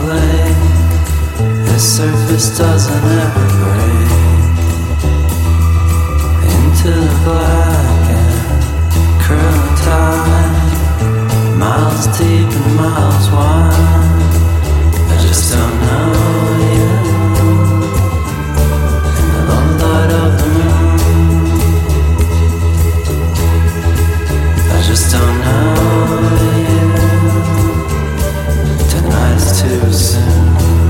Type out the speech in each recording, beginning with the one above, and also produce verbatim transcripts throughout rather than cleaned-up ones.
lake, the surface doesn't ever break. Into the black and curling tide, miles deep and miles wide. I just don't know you. In the low light of the moon, I just don't know you. Tonight's too soon.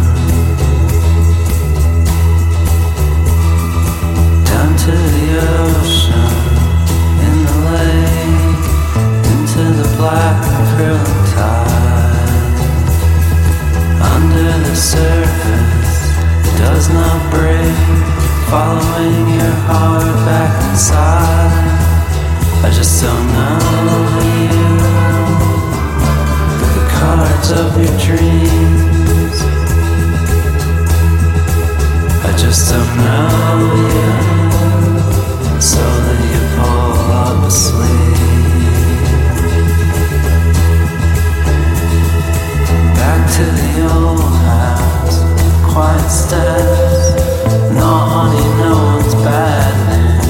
Down to the ocean, in the lake, into the black and curling tide. Under the surface, it does not break, following your heart back inside. I just don't know you, the cards of your dreams. I just don't know you, so that you fall up asleep. Back to the old house, quiet steps, no honey, no one's bad news.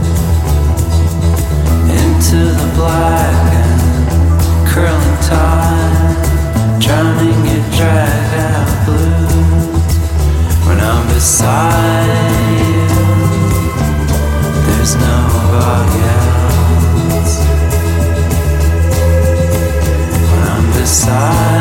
Into the black and curling tide, drowning your drag out blues. When I'm beside you, there's nobody else. When I'm beside